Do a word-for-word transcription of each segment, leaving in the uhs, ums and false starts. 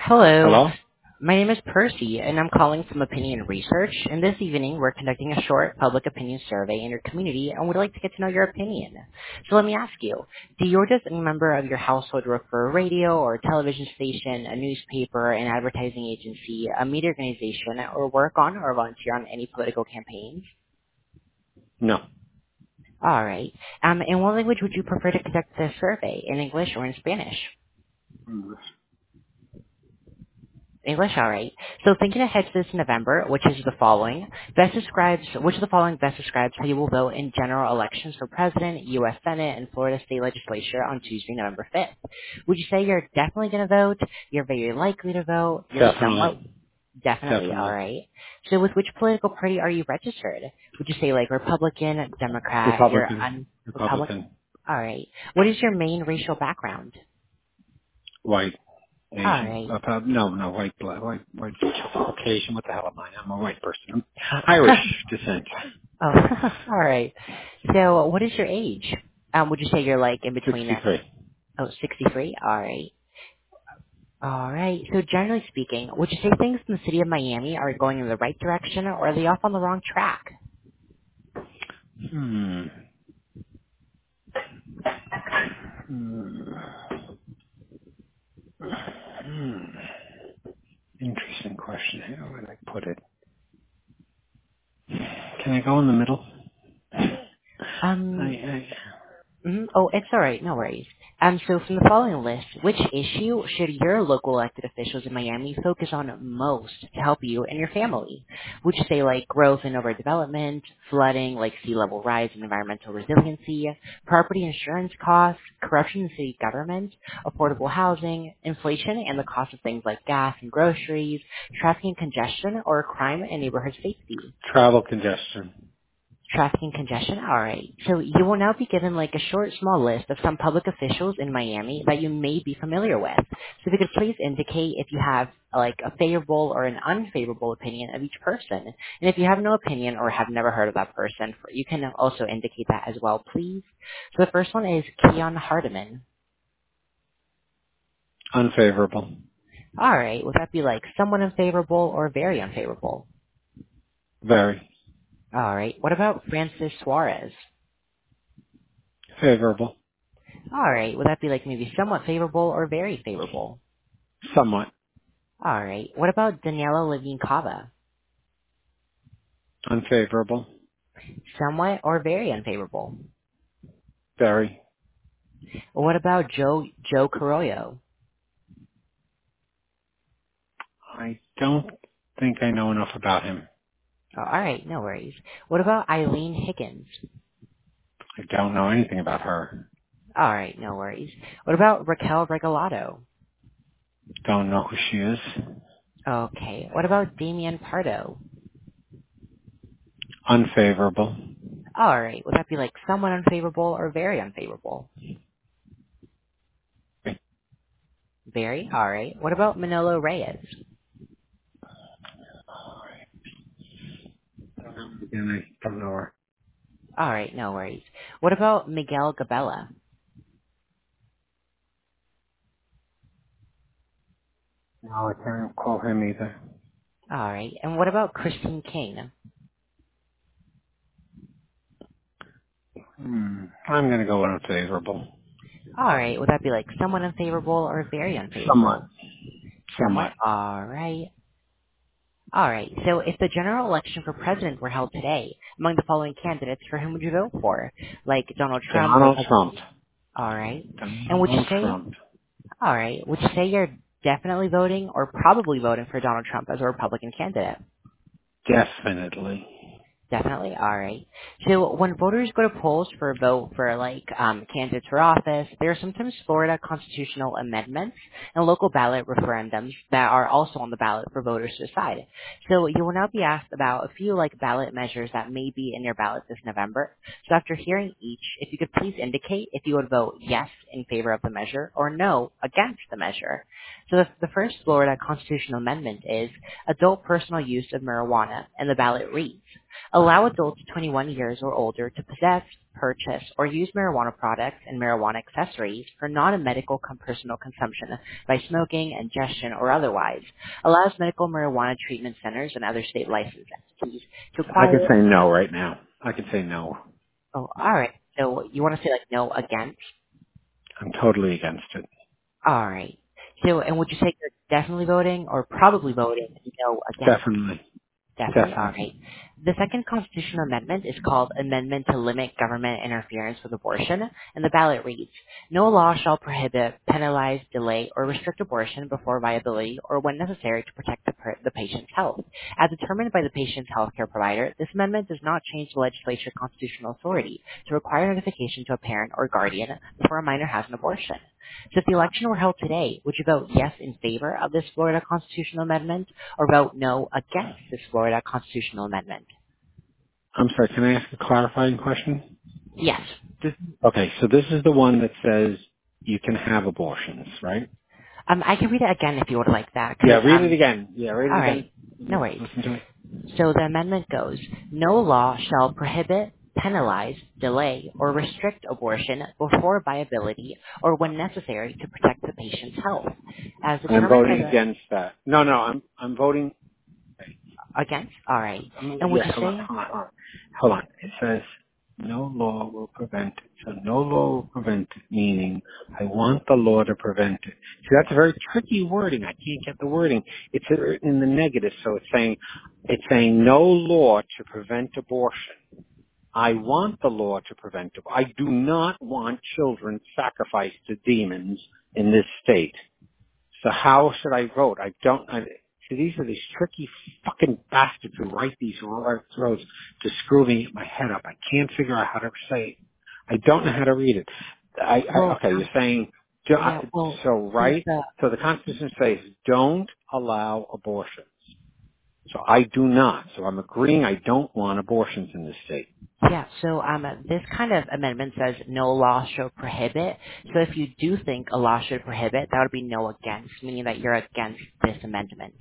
Hello. Hello? My name is Percy, and I'm calling from Opinion Research. And this evening, we're conducting a short public opinion survey in your community, and would like to get to know your opinion. So let me ask you, do you or does any member of your household work for a radio or television station, a newspaper, an advertising agency, a media organization, or work on or volunteer on any political campaigns? No. All right. Um, in what language would you prefer to conduct this survey, in English or in Spanish? English, all right. So thinking ahead to this November, which is the following, best describes, which of the following best describes how you will vote in general elections for President, U S Senate, and Florida State Legislature on Tuesday, November fifth? Would you say you're definitely going to vote, you're very likely to vote, you're somewhat, Definitely. definitely, all Definitely. right. So with which political party are you registered? Would you say like Republican, Democrat, you're Republican. un, Republican? Republican. All right. What is your main racial background? White. All Asian. right. Uh, prob- no, no, white, black, white, white, Caucasian. What the hell am I? I'm a white person. I'm Irish descent. Oh, all right. So, what is your age? Um, would you say you're like in between that? sixty-three. Oh, sixty-three. All right. All right. So, generally speaking, would you say things in the city of Miami are going in the right direction, or are they off on the wrong track? Hmm. Hmm. Hmm. Interesting question. How would I put it? Can I go in the middle? I, Um, I, mhm. Oh, it's all right. No worries. Um, so from the following list, which issue should your local elected officials in Miami focus on most to help you and your family? Would you say like growth and overdevelopment, flooding, like sea level rise and environmental resiliency, property insurance costs, corruption in city government, affordable housing, inflation and the cost of things like gas and groceries, traffic and congestion, or crime and neighborhood safety? travel congestion. Traffic and congestion? Alright. So you will now be given like a short, small list of some public officials in Miami that you may be familiar with. So if you could please indicate if you have like a favorable or an unfavorable opinion of each person. And if you have no opinion or have never heard of that person, you can also indicate that as well, please. So the first one is Keon Hardeman. Unfavorable. Alright. Would that be like somewhat unfavorable or very unfavorable? Very. Alright. What about Francis Suarez? Favorable. Alright. Would that be like maybe somewhat favorable or very favorable? Somewhat. All right. What about Daniela Levine Cava? Unfavorable. Somewhat or very unfavorable? Very. What about Joe Joe Carollo? I don't think I know enough about him. Oh, all right, no worries. What about Eileen Higgins? I don't know anything about her. All right, no worries. What about Raquel Regalado? Don't know who she is. Okay. What about Damian Pardo? Unfavorable. All right. Would that be like somewhat unfavorable or very unfavorable? Very. All right. What about Manolo Reyes? Again, I don't know her. All right, no worries. What about Miguel Gabella? No, I can't call him either. All right. And what about Christine King? Hmm. I'm going to go with unfavorable. All right. Would that be like somewhat unfavorable or very Somewhat. unfavorable? Somewhat. Somewhat. All right. All right. So if the general election for president were held today, among the following candidates, for whom would you vote for? Like Donald Trump, Donald Republican? Trump. All right. And would you Donald say, Trump. all right, would you say you're definitely voting or probably voting for Donald Trump as a Republican candidate? Definitely. Definitely. All right. So when voters go to polls for a vote for like um, candidates for office, there are sometimes Florida constitutional amendments and local ballot referendums that are also on the ballot for voters to decide. So you will now be asked about a few like ballot measures that may be in your ballot this November. So after hearing each, if you could please indicate if you would vote yes in favor of the measure or no against the measure. So the, the first Florida constitutional amendment is adult personal use of marijuana, and the ballot reads, allow adults twenty-one years or older to possess, purchase, or use marijuana products and marijuana accessories for non-medical com- personal consumption by smoking, ingestion, or otherwise, allows medical marijuana treatment centers and other state licensed entities to I can acquire. say no right now. I can say no. Oh, all right. So you want to say like no against? I'm totally against it. All right. So, and would you say you're definitely voting or probably voting no against? Definitely. Definitely. All Definitely. right. The second constitutional amendment is called Amendment to Limit Government Interference with Abortion, and the ballot reads, no law shall prohibit, penalize, delay, or restrict abortion before viability or when necessary to protect the, per- the patient's health. As determined by the patient's healthcare provider, this amendment does not change the legislature's constitutional authority to require notification to a parent or guardian before a minor has an abortion. So if the election were held today, would you vote yes in favor of this Florida constitutional amendment or vote no against this Florida constitutional amendment? I'm sorry, can I ask a clarifying question? Yes. This, okay, so this is the one that says you can have abortions, right? Um, I can read it again if you would like that. 'Cause, Yeah, read it um, again. Yeah, read it all again. right. No worries. Listen to it. So the amendment goes, no law shall prohibit, penalize, delay, or restrict abortion before viability or when necessary to protect the patient's health. As I'm determined by voting the against that. No, no, I'm I'm voting. against? All right. I'm, And would yeah, you hold on, say? hold on, hold on. Hold on. It says no law will prevent it. So no law will prevent it, meaning I want the law to prevent it. See, that's a very tricky wording. I can't get the wording. It's written in the negative, so it's saying it's saying no law to prevent abortion. I want the law to prevent it. I do not want children sacrificed to demons in this state. So how should I vote? I don't. I, see, these are these tricky fucking bastards who write these roads to screw me my head up. I can't figure out how to say it. I don't know how to read it. I, I Well, okay. You're saying do- yeah, I- well, so, since right? the So the Constitution says don't allow abortions. So I do not. So I'm agreeing I don't want abortions in this state. yeah, so um, this kind of amendment says no law shall prohibit. So if you do think a law should prohibit, that would be no against, meaning that you're against this amendment.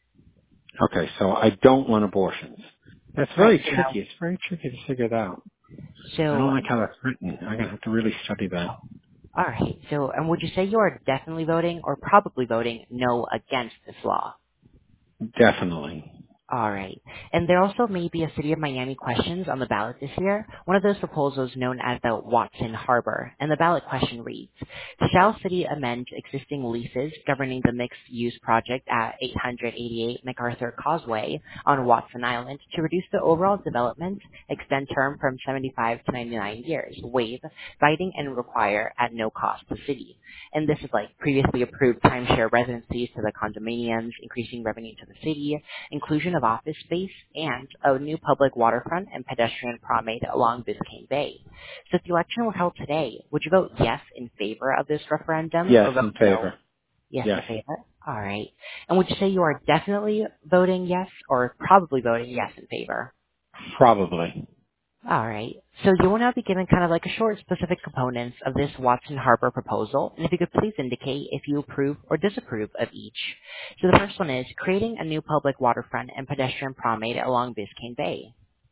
Okay, so I don't want abortions. That's Right. very So now, tricky. It's very tricky to figure it out. I don't so like how that's written. I'm gonna have to really study that. all right. So, and would you say you are definitely voting or probably voting no against this law? Definitely. All right. And there also may be a City of Miami questions on the ballot this year. One of those proposals known as the Watson Harbor. And the ballot question reads, shall City amend existing leases governing the mixed-use project at eight eighty-eight MacArthur Causeway on Watson Island to reduce the overall development, extend term from seventy-five to ninety-nine years, waive, biting, and require at no cost to City? And this is like previously approved timeshare residencies to the condominiums, increasing revenue to the city, inclusion of office space, and a new public waterfront and pedestrian promenade along Biscayne Bay. So if the election were held today, would you vote yes in favor of this referendum Yes, or vote in no? favor. Yes in Yes. favor? All right. And would you say you are definitely voting yes or probably voting yes in favor? Probably. All right. So you will now be given kind of like a short specific components of this Watson Harbor proposal, and if you could please indicate if you approve or disapprove of each. So the first one is creating a new public waterfront and pedestrian promenade along Biscayne Bay.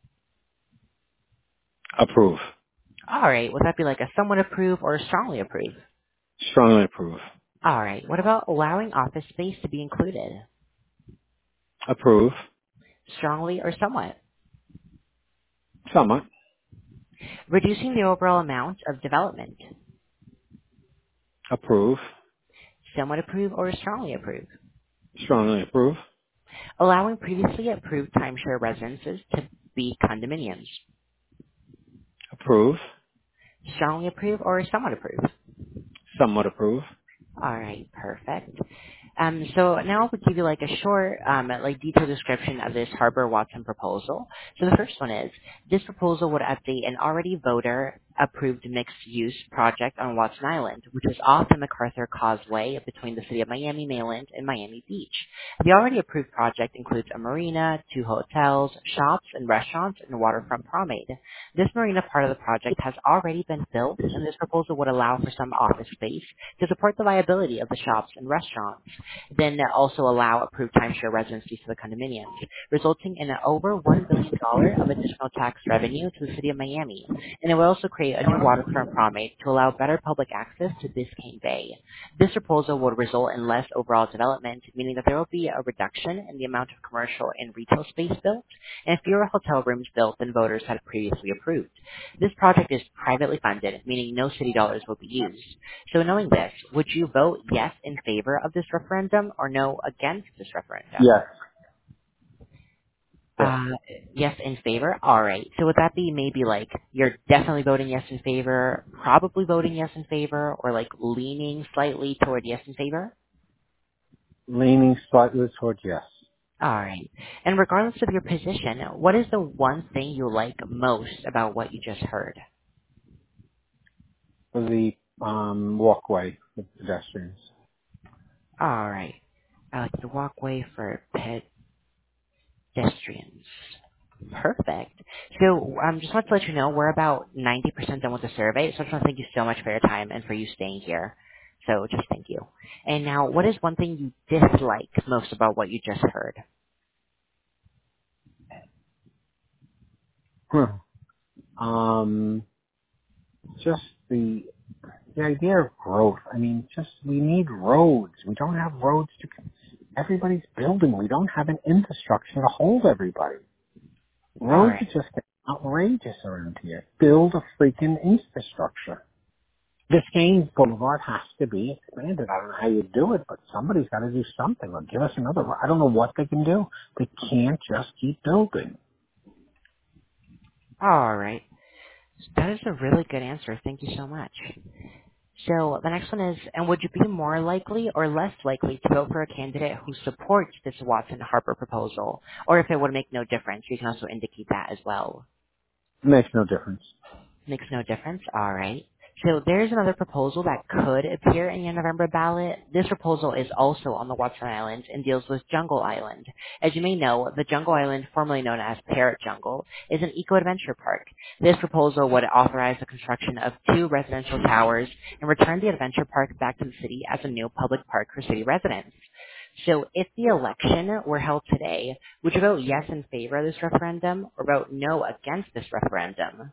Approve. All right. Would that be like a somewhat approve or strongly approve? Strongly approve. All right. What about allowing office space to be included? Approve. Strongly or somewhat? Somewhat. Reducing the overall amount of development? Approve. Somewhat approve or strongly approve? Strongly approve. Allowing previously approved timeshare residences to be condominiums? Approve. Strongly approve or somewhat approve? Somewhat approve. All right, perfect. Um, so now we'll give you like a short, um, like detailed description of this Harbor Watson proposal. So the first one is, this proposal would update an already voter approved mixed-use project on Watson Island, which is off the MacArthur Causeway between the city of Miami mainland and Miami Beach. The already approved project includes a marina, two hotels, shops, and restaurants, and a waterfront promenade. This marina part of the project has already been built, and this proposal would allow for some office space to support the viability of the shops and restaurants, then also allow approved timeshare residencies to the condominiums, resulting in over one billion dollars of additional tax revenue to the city of Miami. And it will also create a new waterfront promenade to allow better public access to Biscayne Bay. This proposal would result in less overall development, meaning that there will be a reduction in the amount of commercial and retail space built, and fewer hotel rooms built than voters had previously approved. This project is privately funded, meaning no city dollars will be used. So knowing this, would you vote yes in favor of this referendum or no against this referendum? Yes. Yes. Uh, yes in favor? Alright. So would that be maybe like you're definitely voting yes in favor, probably voting yes in favor, or like leaning slightly toward yes in favor? Leaning slightly towards yes. Alright. And regardless of your position, what is the one thing you like most about what you just heard? For the um, walkway for pedestrians. Alright. I like the walkway for pedestrians. Perfect. So um, just want to let you know we're about ninety percent done with the survey, so I just want to thank you so much for your time and for you staying here. So just thank you. And now, what is one thing you dislike most about what you just heard? Hmm. Um, just the the idea of growth. I mean, just we need roads. We don't have roads to. Everybody's building. We don't have an infrastructure to hold everybody. All Roads right. are just outrageous around here. Build a freaking infrastructure. Biscayne Boulevard has to be expanded. I don't know how you do it, but somebody's got to do something or give us another. I don't know what they can do. They can't just keep building. All right. That is a really good answer. Thank you so much. So the next one is, and would you be more likely or less likely to vote for a candidate who supports this Watson Harper proposal? Or if it would make no difference, you can also indicate that as well. It makes no difference. Makes no difference? All right. So there's another proposal that could appear in your November ballot. This proposal is also on the Watson Island and deals with Jungle Island. As you may know, the Jungle Island, formerly known as Parrot Jungle, is an eco-adventure park. This proposal would authorize the construction of two residential towers and return the adventure park back to the city as a new public park for city residents. So if the election were held today, would you vote yes in favor of this referendum or vote no against this referendum?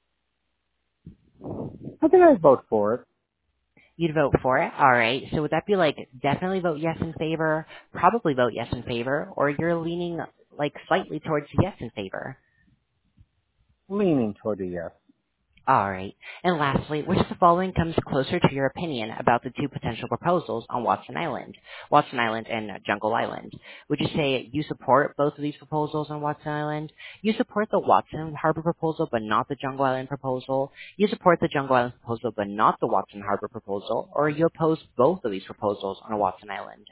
I think I'd vote for it. You'd vote for it? Alright. So would that be like definitely vote yes in favor, probably vote yes in favor, or you're leaning like slightly towards yes in favor? Leaning toward a yes. Alright. And lastly, which of the following comes closer to your opinion about the two potential proposals on Watson Island? Watson Island and Jungle Island. Would you say you support both of these proposals on Watson Island? You support the Watson Harbor proposal but not the Jungle Island proposal? You support the Jungle Island proposal but not the Watson Harbor proposal? Or you oppose both of these proposals on Watson Island?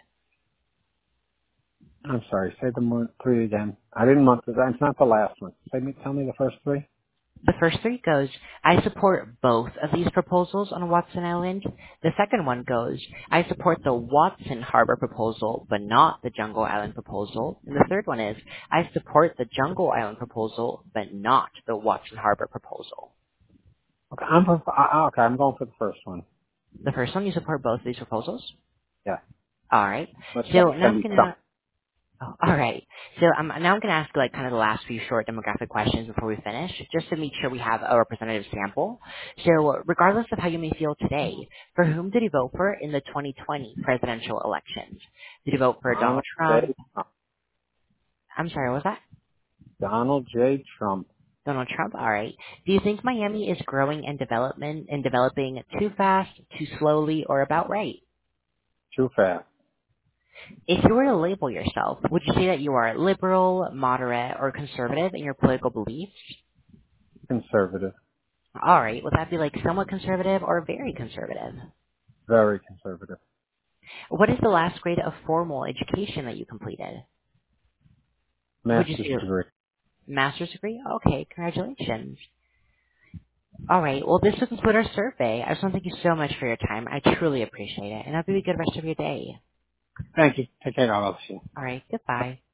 I'm sorry. Say the more, three again. I didn't want to. It's not the last one. Say me. Tell me the first three. The first three goes, I support both of these proposals on Watson Island. The second one goes, I support the Watson Harbor proposal, but not the Jungle Island proposal. And the third one is, I support the Jungle Island proposal, but not the Watson Harbor proposal. Okay. I'm for, uh, okay. I'm going for the first one. The first one, you support both of these proposals? Yeah. All right. Let's So now send I'm me going some. to Oh, all right. So um, now I'm going to ask like kind of the last few short demographic questions before we finish, just to make sure we have a representative sample. So regardless of how you may feel today, for whom did you vote for in the twenty twenty presidential elections? Did you vote for Donald Donald Trump? J. Trump. I'm sorry, what was that? Donald J. Trump. Donald Trump? All right. Do you think Miami is growing and development and developing too fast, too slowly, or about right? Too fast. If you were to label yourself, would you say that you are liberal, moderate, or conservative in your political beliefs? Conservative. All right. Would that be like somewhat conservative or very conservative? Very conservative. What is the last grade of formal education that you completed? Would you Master's say degree. master's degree? Okay, congratulations. All right. Well, this will conclude our survey. I just want to thank you so much for your time. I truly appreciate it. And I hope you have a good rest of your day. Thank you. Take care. God bless you. All right. Goodbye.